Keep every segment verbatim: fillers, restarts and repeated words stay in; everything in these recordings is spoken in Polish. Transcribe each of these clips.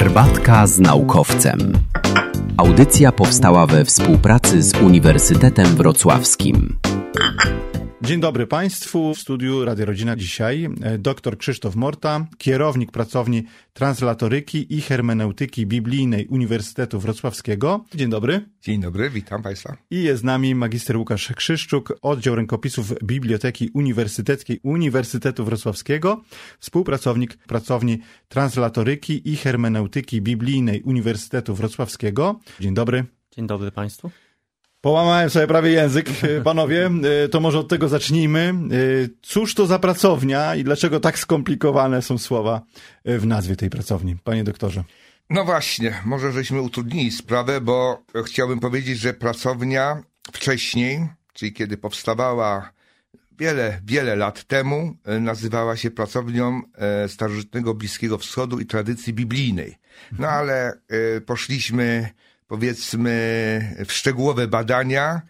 Herbatka z naukowcem. Audycja powstała we współpracy z Uniwersytetem Wrocławskim. Dzień dobry Państwu. W studiu Radia Rodzina dzisiaj dr Krzysztof Morta, kierownik pracowni translatoryki i hermeneutyki biblijnej Uniwersytetu Wrocławskiego. Dzień dobry. Dzień dobry, witam Państwa. I jest z nami magister Łukasz Krzyszczuk, oddział rękopisów Biblioteki Uniwersyteckiej Uniwersytetu Wrocławskiego, współpracownik pracowni translatoryki i hermeneutyki biblijnej Uniwersytetu Wrocławskiego. Dzień dobry. Dzień dobry Państwu. Połamałem sobie prawie język, panowie, to może od tego zacznijmy. Cóż to za pracownia i dlaczego tak skomplikowane są słowa w nazwie tej pracowni, panie doktorze? No właśnie, może żeśmy utrudnili sprawę, bo chciałbym powiedzieć, że pracownia wcześniej, czyli kiedy powstawała wiele, wiele lat temu, nazywała się pracownią starożytnego Bliskiego Wschodu i tradycji biblijnej. No ale poszliśmy, powiedzmy, w szczegółowe badania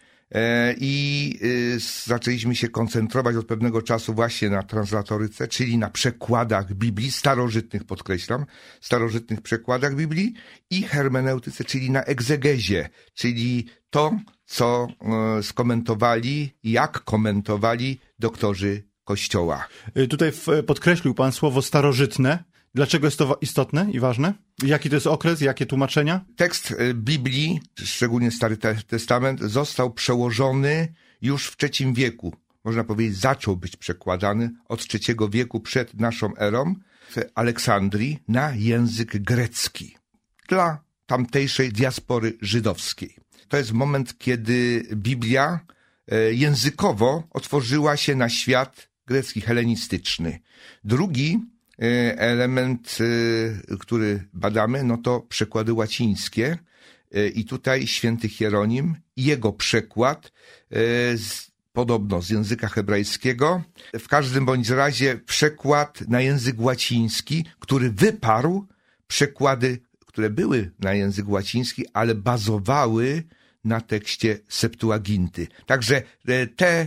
i zaczęliśmy się koncentrować od pewnego czasu właśnie na translatoryce, czyli na przekładach Biblii, starożytnych podkreślam, starożytnych przekładach Biblii i hermeneutyce, czyli na egzegezie, czyli to, co skomentowali, jak komentowali doktorzy Kościoła. Tutaj podkreślił pan słowo starożytne. Dlaczego jest to istotne i ważne? Jaki to jest okres, jakie tłumaczenia? Tekst Biblii, szczególnie Stary Testament, został przełożony już w trzecim wieku. Można powiedzieć, zaczął być przekładany od trzeciego wieku przed naszą erą w Aleksandrii na język grecki dla tamtejszej diaspory żydowskiej. To jest moment, kiedy Biblia językowo otworzyła się na świat grecki, helenistyczny. Drugi element, który badamy, no to przekłady łacińskie i tutaj święty Hieronim i jego przekład z, podobno z języka hebrajskiego, w każdym bądź razie przekład na język łaciński, który wyparł przekłady, które były na język łaciński, ale bazowały na tekście Septuaginty. Także te,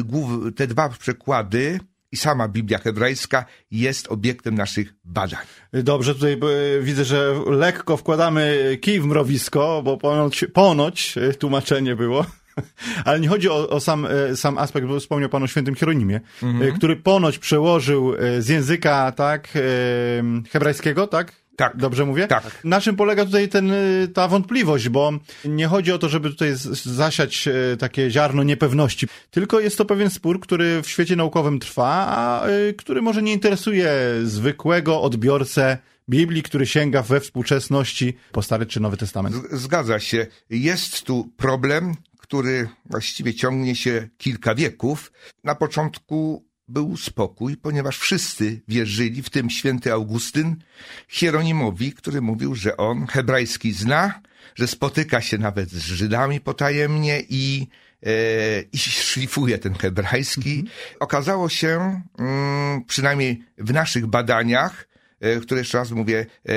te dwa przekłady i sama Biblia hebrajska jest obiektem naszych badań. Dobrze, tutaj widzę, że lekko wkładamy kij w mrowisko, bo ponoć, ponoć tłumaczenie było. Ale nie chodzi o, o sam, sam aspekt, bo wspomniał pan o świętym Hieronimie, mhm. który ponoć przełożył z języka, tak, hebrajskiego, tak? Tak. Dobrze mówię? Tak. Na czym polega tutaj ten, ta wątpliwość, bo nie chodzi o to, żeby tutaj zasiać takie ziarno niepewności, tylko jest to pewien spór, który w świecie naukowym trwa, a który może nie interesuje zwykłego odbiorcę Biblii, który sięga we współczesności po Stary czy Nowy Testament. Zgadza się. Jest tu problem, który właściwie ciągnie się kilka wieków. Na początku był spokój, ponieważ wszyscy wierzyli, w tym święty Augustyn, Hieronimowi, który mówił, że on hebrajski zna, że spotyka się nawet z Żydami potajemnie i, e, i szlifuje ten hebrajski. Mhm. Okazało się, mm, przynajmniej w naszych badaniach, e, które jeszcze raz mówię, e,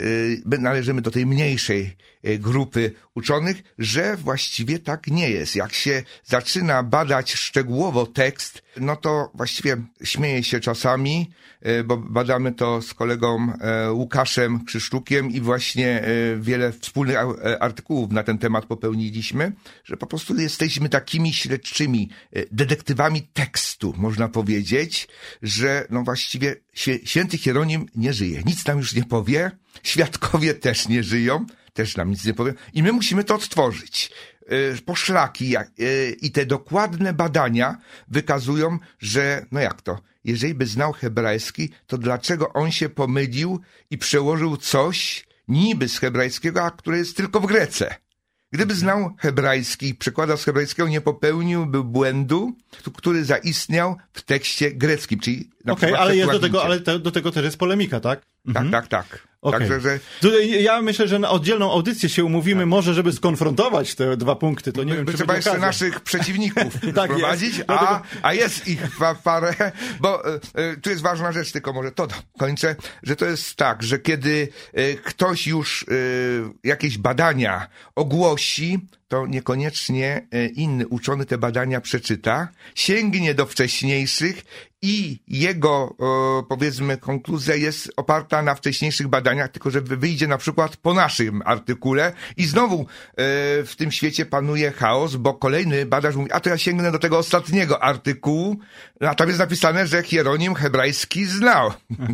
e, należymy do tej mniejszej e, grupy uczonych, że właściwie tak nie jest. Jak się zaczyna badać szczegółowo tekst, no to właściwie śmieję się czasami, bo badamy to z kolegą Łukaszem Krzyszczukiem i właśnie wiele wspólnych artykułów na ten temat popełniliśmy, że po prostu jesteśmy takimi śledczymi, detektywami tekstu, można powiedzieć, że no właściwie święty Hieronim nie żyje, nic nam już nie powie, świadkowie też nie żyją, też nam nic nie powiem i my musimy to odtworzyć. Poszlaki i te dokładne badania wykazują, że no jak to, jeżeli by znał hebrajski, to dlaczego on się pomylił i przełożył coś niby z hebrajskiego, a które jest tylko w Grece? Gdyby znał hebrajski i przekładał z hebrajskiego, nie popełniłby błędu, który zaistniał w tekście greckim, czyli na Okej, okay, ale jest do tego, ale te, do tego też jest polemika, tak? Mhm. Tak, tak, tak. Okay. Także, że... Tutaj ja myślę, że na oddzielną audycję się umówimy, tak. Może żeby skonfrontować te dwa punkty, to nie by, wiem, by czy trzeba będzie jeszcze okazja. naszych przeciwników tak wprowadzić, jest. a, Dlatego... a jest ich parę, bo y, y, tu jest ważna rzecz, tylko może to kończę, że to jest tak, że kiedy y, ktoś już y, jakieś badania ogłosi, to niekoniecznie inny uczony te badania przeczyta, sięgnie do wcześniejszych i jego, powiedzmy, konkluzja jest oparta na wcześniejszych badaniach, tylko że wyjdzie na przykład po naszym artykule i znowu w tym świecie panuje chaos, bo kolejny badacz mówi, a to ja sięgnę do tego ostatniego artykułu, a tam jest napisane, że Hieronim hebrajski znał.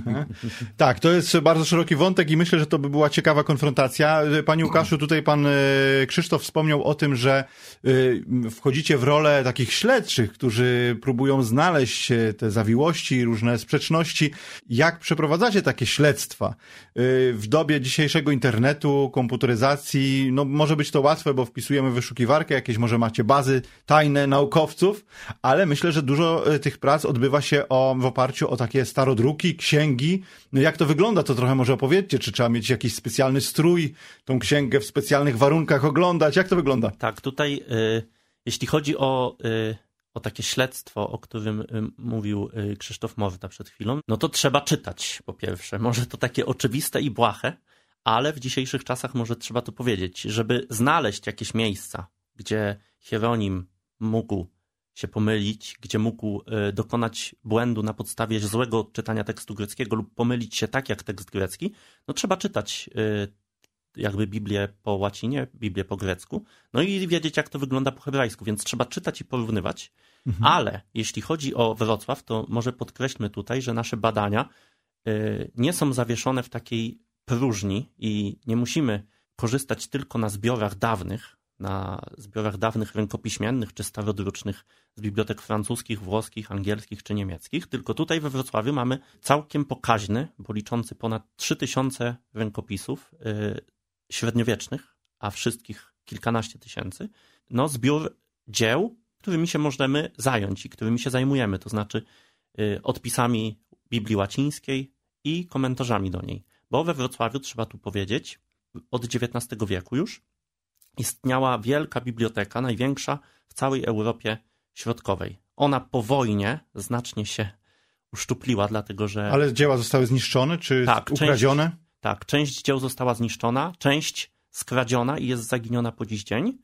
Tak, to jest bardzo szeroki wątek i myślę, że to by była ciekawa konfrontacja. Panie Łukaszu, tutaj pan Krzysztof wspomniał o tym, że wchodzicie w rolę takich śledczych, którzy próbują znaleźć te zawiłości, różne sprzeczności. Jak przeprowadzacie takie śledztwa? W dobie dzisiejszego internetu, komputeryzacji, no może być to łatwe, bo wpisujemy w wyszukiwarkę, jakieś może macie bazy tajne naukowców, ale myślę, że dużo tych prac odbywa się o, w oparciu o takie starodruki, księgi. No jak to wygląda, to trochę może opowiedzcie, czy trzeba mieć jakiś specjalny strój, tą księgę w specjalnych warunkach oglądać, jak to wygląda? Tak, tutaj y, jeśli chodzi o, y, o takie śledztwo, o którym y, mówił y, Krzysztof Morta przed chwilą, no to trzeba czytać po pierwsze. Może to takie oczywiste i błahe, ale w dzisiejszych czasach może trzeba to powiedzieć, żeby znaleźć jakieś miejsca, gdzie Hieronim mógł się pomylić, gdzie mógł y, dokonać błędu na podstawie złego odczytania tekstu greckiego lub pomylić się tak jak tekst grecki, no trzeba czytać y, jakby Biblię po łacinie, Biblię po grecku, no i wiedzieć jak to wygląda po hebrajsku, więc trzeba czytać i porównywać, mhm. ale jeśli chodzi o Wrocław, to może podkreślmy tutaj, że nasze badania y, nie są zawieszone w takiej próżni i nie musimy korzystać tylko na zbiorach dawnych, na zbiorach dawnych rękopiśmiennych czy starodrucznych z bibliotek francuskich, włoskich, angielskich czy niemieckich, tylko tutaj we Wrocławiu mamy całkiem pokaźny, bo liczący ponad trzy tysiące rękopisów yy, średniowiecznych, a wszystkich kilkanaście tysięcy, no zbiór dzieł, którymi się możemy zająć i którymi się zajmujemy, to znaczy yy, odpisami Biblii łacińskiej i komentarzami do niej. Bo we Wrocławiu, trzeba tu powiedzieć, od dziewiętnastego wieku już istniała wielka biblioteka, największa w całej Europie Środkowej. Ona po wojnie znacznie się uszczupliła, dlatego że... Ale dzieła zostały zniszczone, czy tak, ukradzione? Część, tak, część dzieł została zniszczona, część skradziona i jest zaginiona po dziś dzień.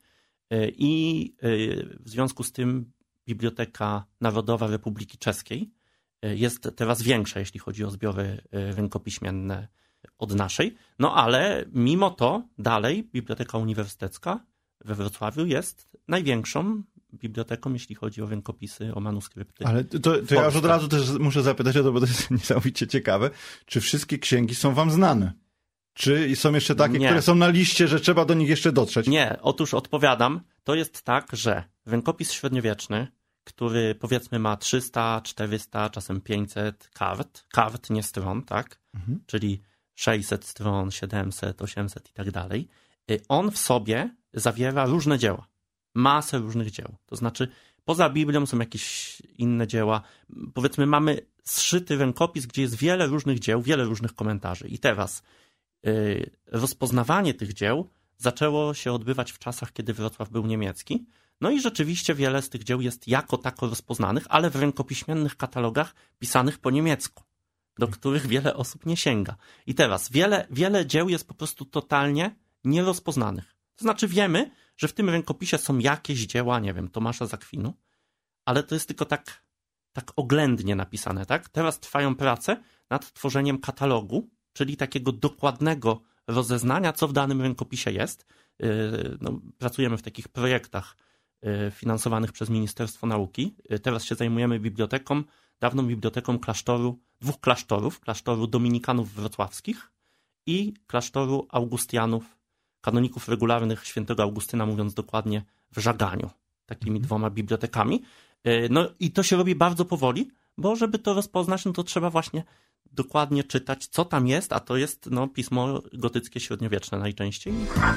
I w związku z tym Biblioteka Narodowa Republiki Czeskiej jest teraz większa, jeśli chodzi o zbiory rękopiśmienne od naszej. No ale mimo to dalej Biblioteka Uniwersytecka we Wrocławiu jest największą biblioteką, jeśli chodzi o rękopisy, o manuskrypty. Ale to, to ja już od razu też muszę zapytać o to, bo to jest niesamowicie ciekawe. Czy wszystkie księgi są wam znane? Czy są jeszcze takie, Nie. które są na liście, że trzeba do nich jeszcze dotrzeć? Nie, otóż odpowiadam. To jest tak, że rękopis średniowieczny, który powiedzmy ma trzysta, czterysta, czasem pięćset kart, kart, nie stron, tak? Mhm. Czyli sześćset stron, siedemset, osiemset i tak dalej. On w sobie zawiera różne dzieła. Masę różnych dzieł. To znaczy poza Biblią są jakieś inne dzieła. Powiedzmy mamy zszyty rękopis, gdzie jest wiele różnych dzieł, wiele różnych komentarzy. I teraz yy, rozpoznawanie tych dzieł zaczęło się odbywać w czasach, kiedy Wrocław był niemiecki. No i rzeczywiście wiele z tych dzieł jest jako tako rozpoznanych, ale w rękopiśmiennych katalogach pisanych po niemiecku, do których wiele osób nie sięga. I teraz wiele, wiele dzieł jest po prostu totalnie nierozpoznanych. To znaczy wiemy, że w tym rękopisie są jakieś dzieła, nie wiem, Tomasza z Akwinu, ale to jest tylko tak, tak oględnie napisane, tak? Teraz trwają prace nad tworzeniem katalogu, czyli takiego dokładnego rozeznania, co w danym rękopisie jest. Yy, no, pracujemy w takich projektach yy, finansowanych przez Ministerstwo Nauki. Yy, teraz się zajmujemy biblioteką, dawną biblioteką klasztoru, dwóch klasztorów, klasztoru dominikanów wrocławskich i klasztoru augustianów, kanoników regularnych świętego Augustyna, mówiąc dokładnie, w Żaganiu. Takimi mhm. dwoma bibliotekami. No i to się robi bardzo powoli, bo żeby to rozpoznać, no to trzeba właśnie dokładnie czytać, co tam jest, a to jest no, pismo gotyckie średniowieczne najczęściej.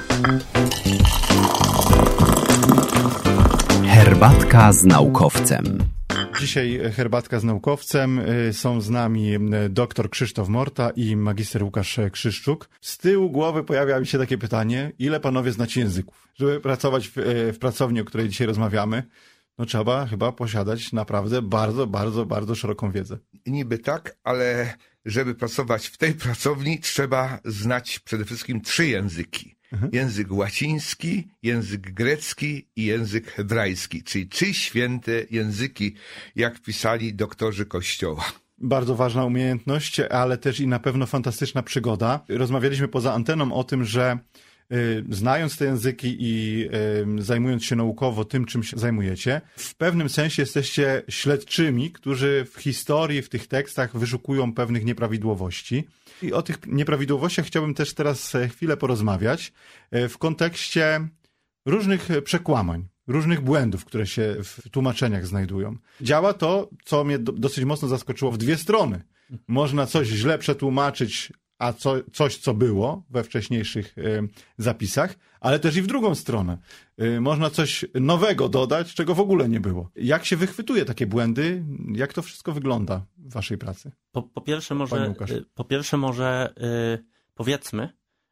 Herbatka z naukowcem. Dzisiaj herbatka z naukowcem. Są z nami dr Krzysztof Morta i magister Łukasz Krzyszczuk. Z tyłu głowy pojawia mi się takie pytanie, ile panowie znacie języków? Żeby pracować w, w pracowni, o której dzisiaj rozmawiamy, no trzeba chyba posiadać naprawdę bardzo, bardzo, bardzo szeroką wiedzę. Niby tak, ale żeby pracować w tej pracowni, trzeba znać przede wszystkim trzy języki. mhm. język łaciński, język grecki i język hebrajski, czyli trzy święte języki, jak pisali doktorzy Kościoła. Bardzo ważna umiejętność, ale też i na pewno fantastyczna przygoda. Rozmawialiśmy poza anteną o tym, że y, znając te języki i y, zajmując się naukowo tym, czym się zajmujecie, w pewnym sensie jesteście śledczymi, którzy w historii, w tych tekstach wyszukują pewnych nieprawidłowości. I o tych nieprawidłowościach chciałbym też teraz chwilę porozmawiać y, w kontekście różnych przekłamań, różnych błędów, które się w tłumaczeniach znajdują. Działa to, co mnie do, dosyć mocno zaskoczyło, w dwie strony. Można coś źle przetłumaczyć, a co, coś, co było we wcześniejszych y, zapisach, ale też i w drugą stronę. Y, można coś nowego dodać, czego w ogóle nie było. Jak się wychwytuje takie błędy? Jak to wszystko wygląda w waszej pracy? Po, po pierwsze może, po pierwsze może yy, powiedzmy,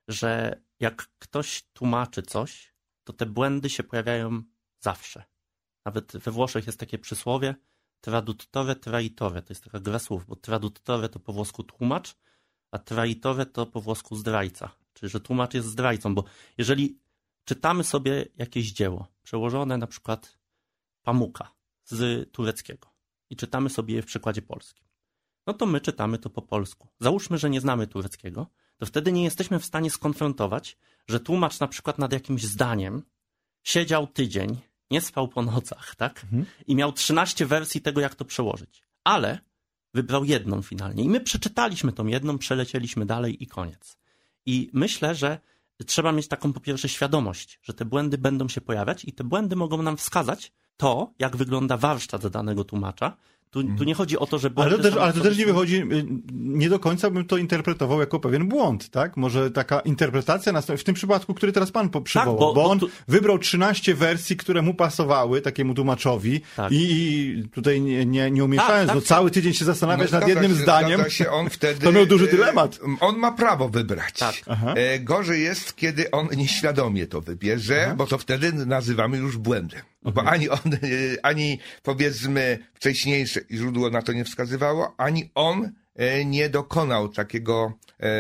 że jak ktoś tłumaczy coś, to te błędy się pojawiają zawsze. Nawet we Włoszech jest takie przysłowie traduttore, traitore. To jest taka gra słów, bo traduttore to po włosku tłumacz, a traitore to po włosku zdrajca. Czyli, że tłumacz jest zdrajcą, bo jeżeli czytamy sobie jakieś dzieło, przełożone na przykład Pamuka z tureckiego i czytamy sobie je w przykładzie polskim, no to my czytamy to po polsku. Załóżmy, że nie znamy tureckiego, to wtedy nie jesteśmy w stanie skonfrontować, że tłumacz na przykład nad jakimś zdaniem siedział tydzień, nie spał po nocach, tak? Mhm. I miał trzynaście wersji tego, jak to przełożyć. Ale wybrał jedną finalnie. I my przeczytaliśmy tą jedną, przelecieliśmy dalej i koniec. I myślę, że trzeba mieć taką po pierwsze świadomość, że te błędy będą się pojawiać i te błędy mogą nam wskazać to, jak wygląda warsztat danego tłumacza. Tu, tu nie chodzi o to, że błędy Ale to też, ale to sobie... też nie wychodzi, nie do końca bym to interpretował jako pewien błąd, tak? Może taka interpretacja nastąpi w tym przypadku, który teraz pan przywołał, tak, bo, bo on bo tu... wybrał trzynaście wersji, które mu pasowały, takiemu tłumaczowi tak. i, i tutaj nie, nie, nie umieszczając, tak, tak. no cały tydzień się zastanawiać no, nad jednym się, zdaniem, się on wtedy, to miał duży dylemat. On ma prawo wybrać. Tak. E, gorzej jest, kiedy on nieświadomie to wybierze, Aha. bo to wtedy nazywamy już błędem. Bo mhm. ani on, ani powiedzmy wcześniejsze źródło na to nie wskazywało, ani on nie dokonał takiego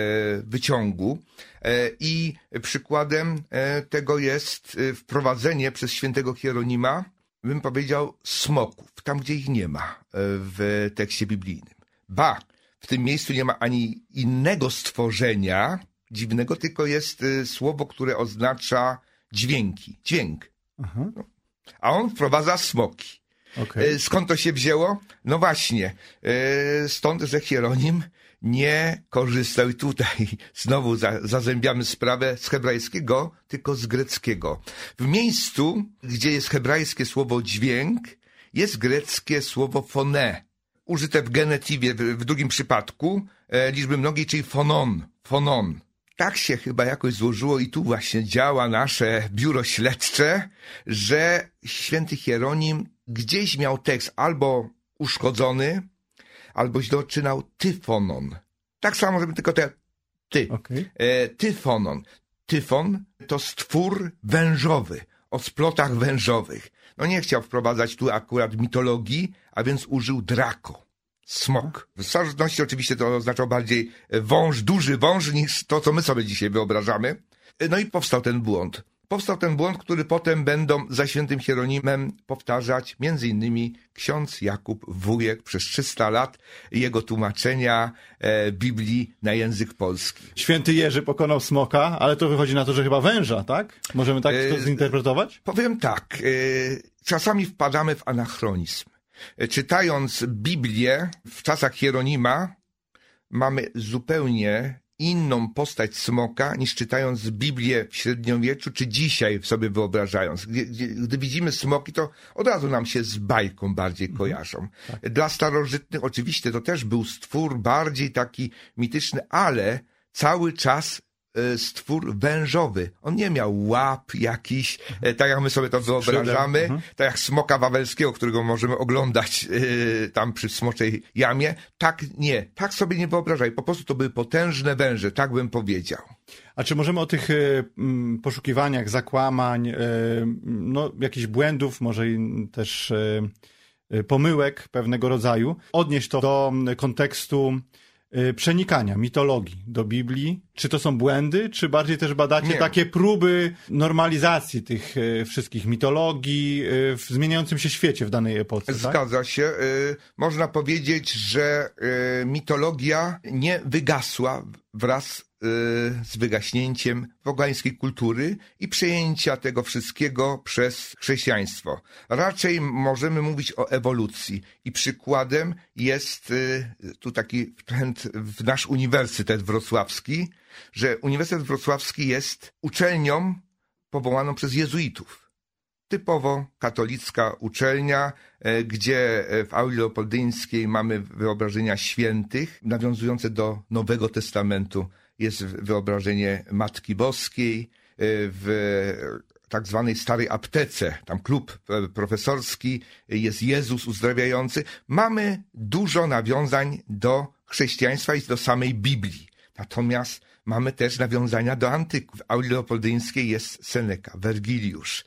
wyciągu. I przykładem tego jest wprowadzenie przez świętego Hieronima, bym powiedział, smoków, tam gdzie ich nie ma w tekście biblijnym. Ba, w tym miejscu nie ma ani innego stworzenia dziwnego, tylko jest słowo, które oznacza dźwięki, dźwięk. Aha. No. A on wprowadza smoki. Okay. Skąd to się wzięło? No właśnie, stąd, że Hieronim nie korzystał, i tutaj znowu zazębiamy sprawę, z hebrajskiego, tylko z greckiego. W miejscu, gdzie jest hebrajskie słowo dźwięk, jest greckie słowo phone, użyte w genetywie, w drugim przypadku, liczby mnogiej, czyli phonon, phonon. Tak się chyba jakoś złożyło i tu właśnie działa nasze biuro śledcze, że święty Hieronim gdzieś miał tekst albo uszkodzony, albo źle odczynał tyfonon. Tak samo, żeby tylko te ty. Okay. E, tyfonon. Tyfon to stwór wężowy, o splotach wężowych. No nie chciał wprowadzać tu akurat mitologii, a więc użył drako. Smok. W starożytności oczywiście to oznaczał bardziej wąż, duży wąż, niż to, co my sobie dzisiaj wyobrażamy. No i powstał ten błąd. Powstał ten błąd, który potem będą za świętym Hieronimem powtarzać między innymi ksiądz Jakub Wujek przez trzysta lat jego tłumaczenia e, Biblii na język polski. Święty Jerzy pokonał smoka, ale to wychodzi na to, że chyba węża, tak? Możemy tak to zinterpretować? E, powiem tak. E, czasami wpadamy w anachronizm. Czytając Biblię w czasach Hieronima mamy zupełnie inną postać smoka niż czytając Biblię w średniowieczu czy dzisiaj sobie wyobrażając. Gdy, gdy, gdy widzimy smoki, to od razu nam się z bajką bardziej kojarzą. Tak. Dla starożytnych oczywiście to też był stwór bardziej taki mityczny, ale cały czas stwór wężowy. On nie miał łap jakiś, mhm. tak jak my sobie to wyobrażamy, mhm. tak jak smoka wawelskiego, którego możemy oglądać yy, tam przy Smoczej Jamie. Tak nie, tak sobie nie wyobrażaj. Po prostu to były potężne węże, tak bym powiedział. A czy możemy o tych y, poszukiwaniach, zakłamań, y, no, jakichś błędów, może i też y, pomyłek pewnego rodzaju, odnieść to do kontekstu y, przenikania mitologii do Biblii? Czy to są błędy, czy bardziej też badacie Nie. takie próby normalizacji tych y, wszystkich mitologii y, w zmieniającym się świecie w danej epoce? Tak? Zgadza się. Y, można powiedzieć, że y, mitologia nie wygasła wraz y, z wygaśnięciem pogańskiej kultury i przejęcia tego wszystkiego przez chrześcijaństwo. Raczej możemy mówić o ewolucji i przykładem jest y, tu taki trend w nasz Uniwersytet Wrocławski, że Uniwersytet Wrocławski jest uczelnią powołaną przez jezuitów. Typowo katolicka uczelnia, gdzie w Auli Leopoldyńskiej mamy wyobrażenia świętych, nawiązujące do Nowego Testamentu. Jest wyobrażenie Matki Boskiej, w tak zwanej Starej Aptece, tam klub profesorski, jest Jezus uzdrawiający. Mamy dużo nawiązań do chrześcijaństwa i do samej Biblii. Natomiast mamy też nawiązania do antyku. W Auli Leopoldyńskiej jest Seneca, Wergiliusz.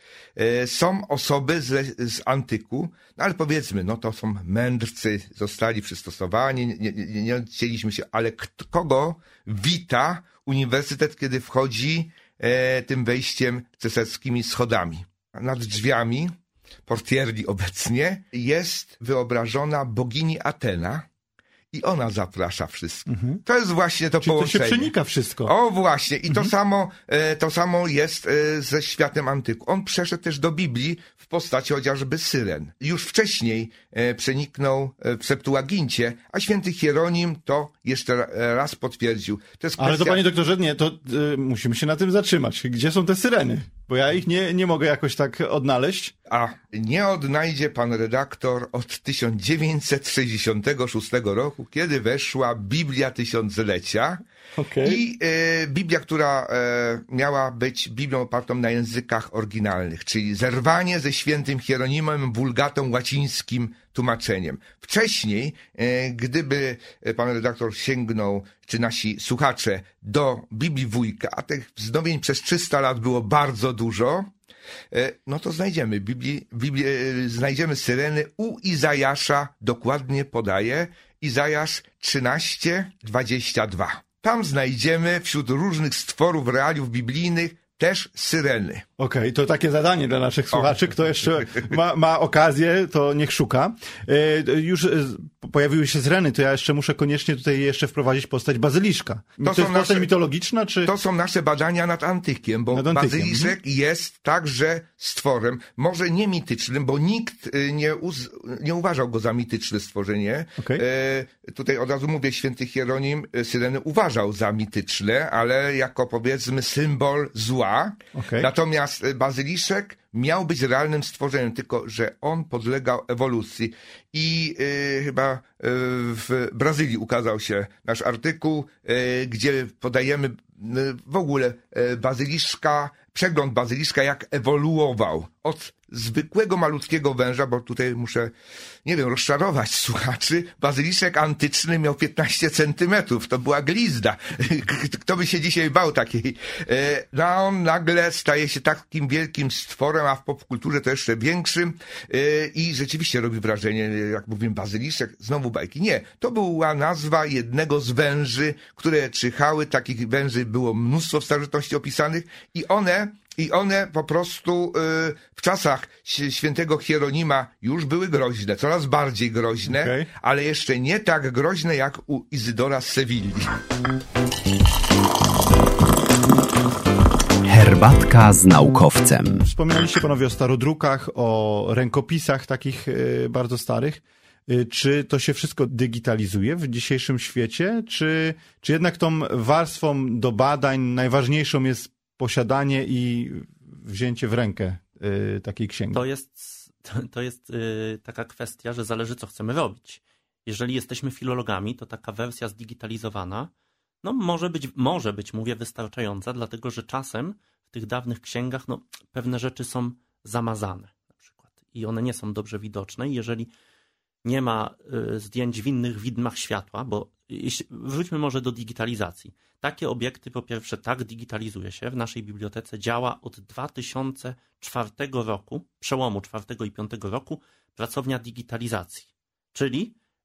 Są osoby z, z antyku, no ale powiedzmy, no to są mędrcy, zostali przystosowani, nie, nie, nie odcięliśmy się, ale kto, kogo wita uniwersytet, kiedy wchodzi e, tym wejściem cesarskimi schodami? Nad drzwiami, portierli obecnie, jest wyobrażona bogini Atena, i ona zaprasza wszystkich. Mhm. To jest właśnie to Czyli połączenie. to się przenika wszystko. O właśnie. I mhm. to samo, to samo jest ze światem antyku. On przeszedł też do Biblii w postaci chociażby syren. Już wcześniej przeniknął w Septuagincie, a święty Hieronim to jeszcze raz potwierdził. To jest kwestia... Ale to, panie doktorze, nie, to y, musimy się na tym zatrzymać. Gdzie są te syreny? Bo ja ich nie, nie mogę jakoś tak odnaleźć. A nie odnajdzie pan redaktor od tysiąc dziewięćset sześćdziesiątego szóstego roku, kiedy weszła Biblia Tysiąclecia. Okay. I e, Biblia, która e, miała być Biblią opartą na językach oryginalnych, czyli zerwanie ze świętym Hieronimem, wulgatą łacińskim tłumaczeniem. Wcześniej, e, gdyby pan redaktor sięgnął, czy nasi słuchacze, do Biblii Wujka, a tych wznowień przez trzysta lat było bardzo dużo, e, no to znajdziemy Biblii, Biblii, e, znajdziemy syreny u Izajasza, dokładnie podaje, Izajasz trzynaście, dwadzieścia dwa. Tam znajdziemy wśród różnych stworów, realiów biblijnych też syreny. Okej, okay, to takie zadanie dla naszych słuchaczy. Kto jeszcze ma, ma okazję, to niech szuka. E, już e, pojawiły się syreny, to ja jeszcze muszę koniecznie tutaj jeszcze wprowadzić postać bazyliszka. To, to jest postać nasze, mitologiczna, czy... To są nasze badania nad antykiem, bo nad antykiem. Bazyliszek mhm. jest także stworem, może nie mitycznym, bo nikt nie, uz, nie uważał go za mityczne stworzenie. Okay. E, tutaj od razu mówię, święty Hieronim syreny uważał za mityczne, ale jako powiedzmy symbol zła. Okay. Natomiast bazyliszek miał być realnym stworzeniem, tylko że on podlegał ewolucji. I y, chyba y, w Brazylii ukazał się nasz artykuł, y, gdzie podajemy y, w ogóle y, bazyliszka, przegląd bazyliszka, jak ewoluował od zwykłego malutkiego węża, bo tutaj muszę, nie wiem, rozczarować słuchaczy. Bazyliszek antyczny miał piętnaście centymetrów. To była glizda. Kto by się dzisiaj bał takiej? No a on nagle staje się takim wielkim stworem, a w popkulturze to jeszcze większym i rzeczywiście robi wrażenie, jak mówimy bazyliszek, znowu bajki. Nie, to była nazwa jednego z węży, które czyhały. Takich węży było mnóstwo w starożytności opisanych i one I one po prostu y, w czasach świętego Hieronima już były groźne, coraz bardziej groźne, okay. ale jeszcze nie tak groźne jak u Izydora z Sewilli. Herbatka z naukowcem. Wspomnieliście panowie o starodrukach, o rękopisach takich y, bardzo starych. Y, czy to się wszystko digitalizuje w dzisiejszym świecie? Czy, czy jednak tą warstwą do badań najważniejszą jest posiadanie i wzięcie w rękę y, takiej księgi? To jest, to, to jest y, taka kwestia, że zależy, co chcemy robić. Jeżeli jesteśmy filologami, to taka wersja zdigitalizowana no może być, może być, mówię, wystarczająca, dlatego że czasem w tych dawnych księgach no, pewne rzeczy są zamazane na przykład i one nie są dobrze widoczne. I jeżeli nie ma y, zdjęć w innych widmach światła, bo jeśli, wróćmy może do digitalizacji. Takie obiekty po pierwsze tak digitalizuje się. W naszej bibliotece działa od dwa tysiące czwartego roku, przełomu czwartego i piątego roku, pracownia digitalizacji. Czyli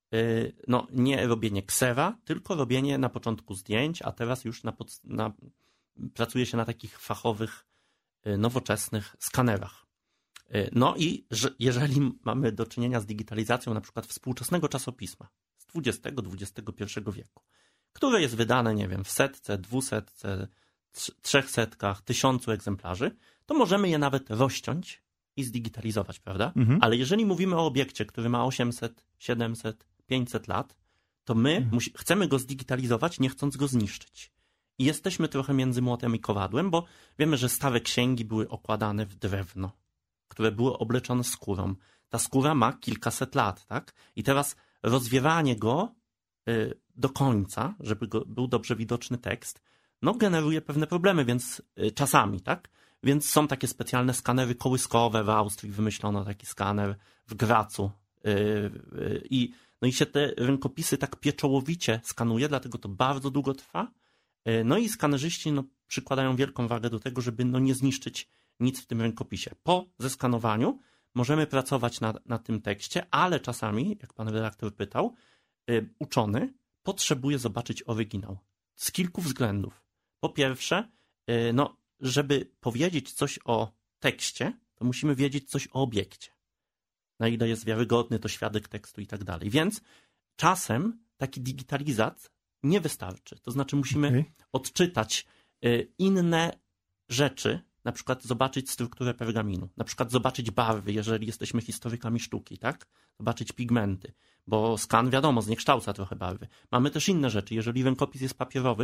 no, nie robienie ksera, tylko robienie na początku zdjęć, a teraz już na, pod, na, pracuje się na takich fachowych, nowoczesnych skanerach. No i że, jeżeli mamy do czynienia z digitalizacją na przykład współczesnego czasopisma z dwudziestego do dwudziestego pierwszego wieku, które jest wydane, nie wiem, w setce, dwusetce, trzech setkach, tysiącu egzemplarzy, to możemy je nawet rozciąć i zdigitalizować, prawda? Mhm. Ale jeżeli mówimy o obiekcie, który ma osiemset, siedemset, pięćset lat, to my mhm. musi, chcemy go zdigitalizować, nie chcąc go zniszczyć. I jesteśmy trochę między młotem i kowadłem, bo wiemy, że stare księgi były okładane w drewno, które były obleczone skórą. Ta skóra ma kilkaset lat, tak? I teraz rozwiewanie go y, do końca, żeby go, był dobrze widoczny tekst, no generuje pewne problemy, więc y, czasami, tak? Więc są takie specjalne skanery kołyskowe. W Austrii wymyślono taki skaner, w Gracu. Yy, yy, i, no i się te rękopisy tak pieczołowicie skanuje, dlatego to bardzo długo trwa. Yy, no i skanerzyści no, przykładają wielką wagę do tego, żeby no, nie zniszczyć nic w tym rękopisie. Po zeskanowaniu możemy pracować na, na tym tekście, ale czasami, jak pan redaktor pytał, yy, uczony potrzebuje zobaczyć oryginał. Z kilku względów. Po pierwsze, yy, no żeby powiedzieć coś o tekście, to musimy wiedzieć coś o obiekcie. Na ile jest wiarygodny, to świadek tekstu i tak dalej. Więc czasem taki digitalizat nie wystarczy. To znaczy musimy okay. odczytać inne rzeczy, na przykład zobaczyć strukturę pergaminu, na przykład zobaczyć barwy, jeżeli jesteśmy historykami sztuki, tak? Zobaczyć pigmenty, bo skan, wiadomo, zniekształca trochę barwy. Mamy też inne rzeczy. Jeżeli rękopis jest papierowy,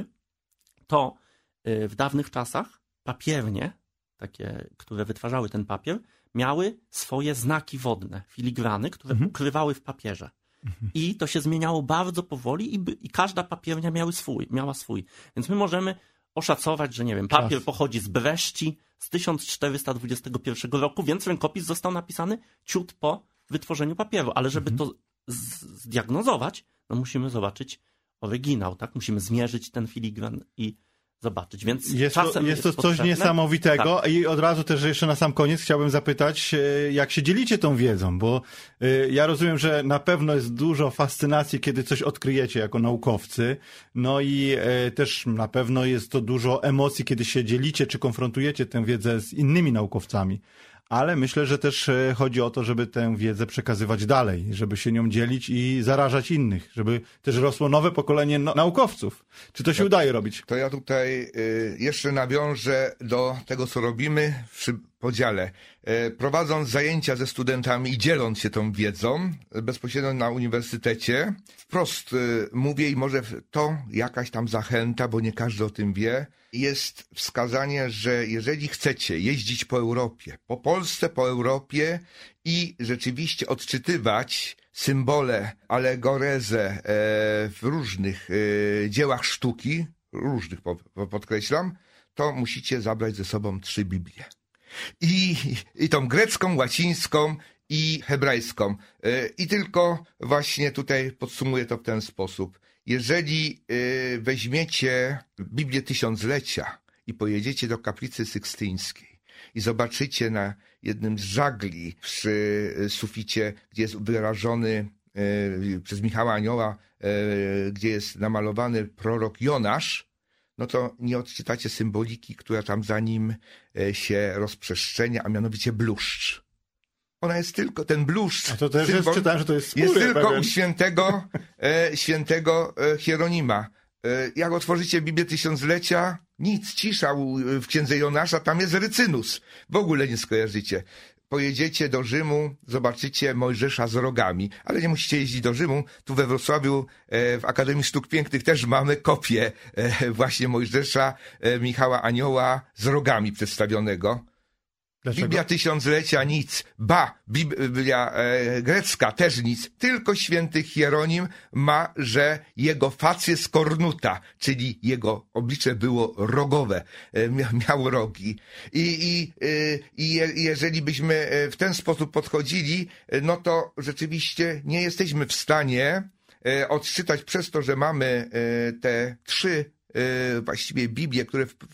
to w dawnych czasach papiernie, takie, które wytwarzały ten papier, miały swoje znaki wodne, filigrany, które mhm. ukrywały w papierze. Mhm. I to się zmieniało bardzo powoli i, by, i każda papiernia miały swój, miała swój. Więc my możemy oszacować, że nie wiem, papier Czas. pochodzi z Breszci z tysiąc czterysta dwudziestego pierwszego roku, więc rękopis został napisany ciut po wytworzeniu papieru. Ale żeby mhm. to z- zdiagnozować, no musimy zobaczyć oryginał, tak? Musimy zmierzyć ten filigran i zobaczyć, więc jest czasem to, jest, jest to coś potrzebne. niesamowitego Tak. I od razu też jeszcze na sam koniec chciałbym zapytać, jak się dzielicie tą wiedzą, bo ja rozumiem, że na pewno jest dużo fascynacji, kiedy coś odkryjecie jako naukowcy, no i też na pewno jest to dużo emocji, kiedy się dzielicie, czy konfrontujecie tę wiedzę z innymi naukowcami. Ale myślę, że też chodzi o to, żeby tę wiedzę przekazywać dalej, żeby się nią dzielić i zarażać innych, żeby też rosło nowe pokolenie naukowców. Czy to się to, udaje robić? To ja tutaj y, jeszcze nawiążę do tego, co robimy przy podziale. Y, prowadząc zajęcia ze studentami i dzieląc się tą wiedzą bezpośrednio na uniwersytecie, wprost y, mówię i może to jakaś tam zachęta, bo nie każdy o tym wie, jest wskazanie, że jeżeli chcecie jeździć po Europie, po Polsce, po Europie i rzeczywiście odczytywać symbole, alegorezę w różnych dziełach sztuki, różnych podkreślam, to musicie zabrać ze sobą trzy Biblie. I, i tą grecką, łacińską i hebrajską. I tylko właśnie tutaj podsumuję to w ten sposób. Jeżeli y, weźmiecie Biblię Tysiąclecia i pojedziecie do kaplicy sykstyńskiej i zobaczycie na jednym z żagli przy suficie, gdzie jest wyrażony y, przez Michała Anioła, y, gdzie jest namalowany prorok Jonasz, no to nie odczytacie symboliki, która tam za nim y, się rozprzestrzenia, a mianowicie bluszcz. Ona jest tylko, ten bluszcz, a to też symbol, jest, czytałem, że to jest, skóry, jest tylko pewien. u świętego, e, świętego e, Hieronima. E, jak otworzycie Biblię Tysiąclecia, nic, cisza u, w księdze Jonasza, tam jest Rycynus. W ogóle nie skojarzycie. Pojedziecie do Rzymu, zobaczycie Mojżesza z rogami, ale nie musicie jeździć do Rzymu. Tu we Wrocławiu e, w Akademii Sztuk Pięknych też mamy kopię e, właśnie Mojżesza, e, Michała Anioła z rogami przedstawionego. Dlaczego? Biblia Tysiąclecia nic, ba, Biblia e, grecka też nic, tylko święty Hieronim ma, że jego fację skornuta, czyli jego oblicze było rogowe, e, miał rogi. I, i, e, i je, jeżeli byśmy w ten sposób podchodzili, no to rzeczywiście nie jesteśmy w stanie e, odczytać przez to, że mamy e, te trzy e, właściwie Biblie, które w, w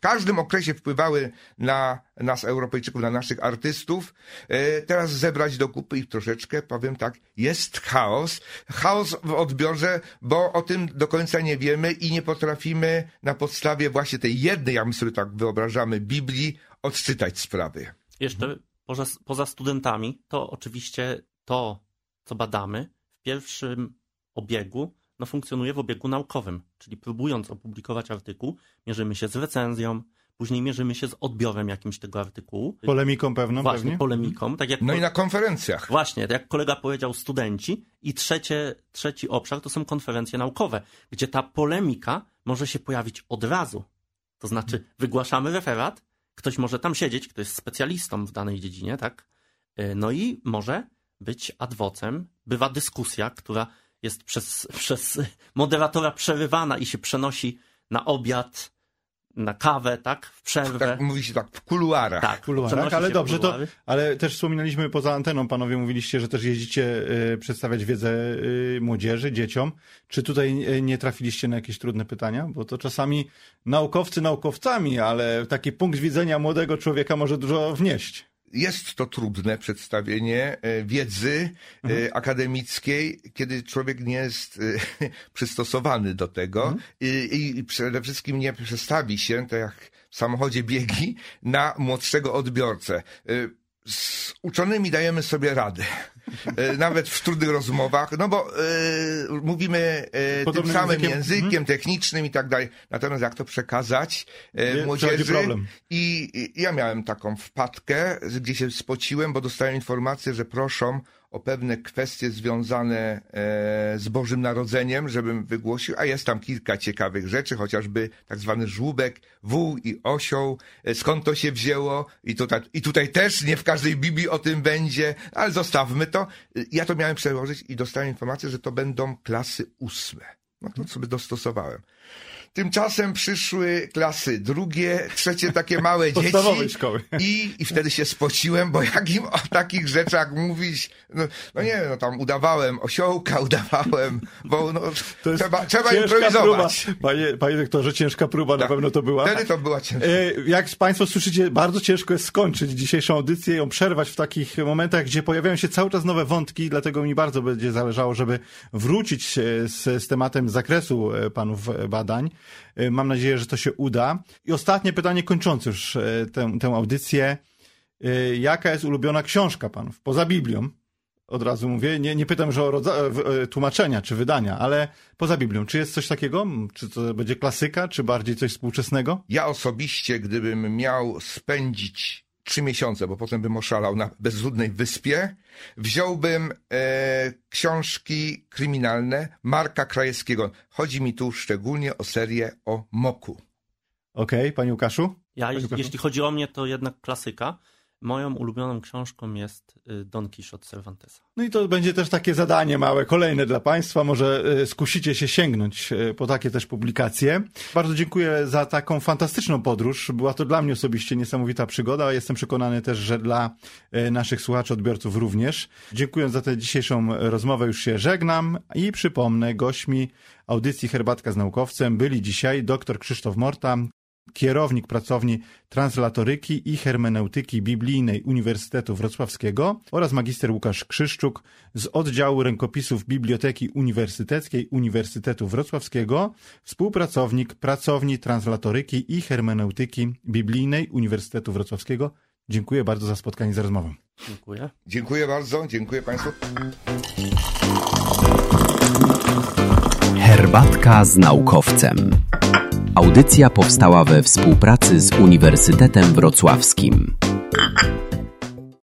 każdym okresie wpływały na nas, Europejczyków, na naszych artystów. Teraz zebrać do kupy ich troszeczkę, powiem tak, jest chaos. Chaos w odbiorze, bo o tym do końca nie wiemy i nie potrafimy na podstawie właśnie tej jednej, jak my sobie tak wyobrażamy, Biblii, odczytać sprawy. Jeszcze poza, poza studentami, to oczywiście to, co badamy w pierwszym obiegu, no funkcjonuje w obiegu naukowym, czyli próbując opublikować artykuł, mierzymy się z recenzją, później mierzymy się z odbiorem jakimś tego artykułu. Polemiką pewną Właśnie, pewnie? polemiką. Tak jak no i na konferencjach. Właśnie, jak kolega powiedział, studenci. I trzecie, trzeci obszar to są konferencje naukowe, gdzie ta polemika może się pojawić od razu. To znaczy wygłaszamy referat, ktoś może tam siedzieć, kto jest specjalistą w danej dziedzinie, tak? No i może być adwocem. Bywa dyskusja, która jest przez, przez moderatora przerywana i się przenosi na obiad, na kawę, tak? W przerwę. Tak mówi się tak, w kuluarach. Tak, W kuluarach, ale dobrze, to, kuluary. ale też wspominaliśmy poza anteną, panowie mówiliście, że też jeździcie y, przedstawiać wiedzę y, młodzieży, dzieciom. Czy tutaj y, nie trafiliście na jakieś trudne pytania? Bo to czasami naukowcy naukowcami, ale taki punkt widzenia młodego człowieka może dużo wnieść. Jest to trudne przedstawienie wiedzy mhm. akademickiej, kiedy człowiek nie jest przystosowany do tego mhm. i, i przede wszystkim nie przestawi się, tak jak w samochodzie biegi, na młodszego odbiorcę. Z uczonymi dajemy sobie radę, nawet w trudnych rozmowach, no bo y, mówimy y, tym samym językiem, językiem hmm. technicznym i tak dalej. Natomiast jak to przekazać y, młodzieży? Problem. I, I ja miałem taką wpadkę, gdzie się spociłem, bo dostałem informację, że proszą o pewne kwestie związane e, z Bożym Narodzeniem, żebym wygłosił, a jest tam kilka ciekawych rzeczy, chociażby tak zwany żłóbek, wół i osioł, e, skąd to się wzięło i tutaj, i tutaj też nie w każdej Biblii o tym będzie, ale zostawmy to. Ja to miałem przełożyć i dostałem informację, że to będą klasy ósme. No to sobie dostosowałem. Tymczasem przyszły klasy drugie, trzecie takie małe dzieci szkoły. I, i wtedy się spociłem, bo jak im o takich rzeczach mówić, no, no nie wiem, no tam udawałem osiołka, udawałem, bo no, trzeba, trzeba improwizować. Próba. Panie, panie doktorze, ciężka próba tak, na pewno to była. Wtedy to była ciężka. Jak państwo słyszycie, bardzo ciężko jest skończyć dzisiejszą audycję, ją przerwać w takich momentach, gdzie pojawiają się cały czas nowe wątki, dlatego mi bardzo będzie zależało, żeby wrócić z, z tematem zakresu panów badań. Mam nadzieję, że to się uda. I ostatnie pytanie kończące już tę, tę audycję. Jaka jest ulubiona książka panów? Poza Biblią. Od razu mówię. Nie, nie pytam, że o rodza- tłumaczenia czy wydania, ale poza Biblią. Czy jest coś takiego? Czy to będzie klasyka, czy bardziej coś współczesnego? Ja osobiście, gdybym miał spędzić trzy miesiące, bo potem bym oszalał na bezludnej wyspie, wziąłbym e, książki kryminalne Marka Krajewskiego. Chodzi mi tu szczególnie o serię o Moku. Okej, okay, panie Łukaszu? Ja, panie Łukaszu? Jeśli chodzi o mnie, to jednak klasyka. Moją ulubioną książką jest Don Quixote Cervantesa. No i to będzie też takie zadanie małe, kolejne dla państwa. Może skusicie się sięgnąć po takie też publikacje. Bardzo dziękuję za taką fantastyczną podróż. Była to dla mnie osobiście niesamowita przygoda. Jestem przekonany też, że dla naszych słuchaczy, odbiorców również. Dziękując za tę dzisiejszą rozmowę już się żegnam i przypomnę, gośćmi audycji Herbatka z Naukowcem byli dzisiaj dr Krzysztof Morta, kierownik pracowni translatoryki i hermeneutyki biblijnej Uniwersytetu Wrocławskiego oraz magister Łukasz Krzyszczuk z oddziału rękopisów Biblioteki Uniwersyteckiej Uniwersytetu Wrocławskiego, współpracownik pracowni translatoryki i hermeneutyki biblijnej Uniwersytetu Wrocławskiego. Dziękuję bardzo za spotkanie, za rozmowę. Dziękuję. Dziękuję bardzo, dziękuję państwu. Herbatka z naukowcem. Audycja powstała we współpracy z Uniwersytetem Wrocławskim.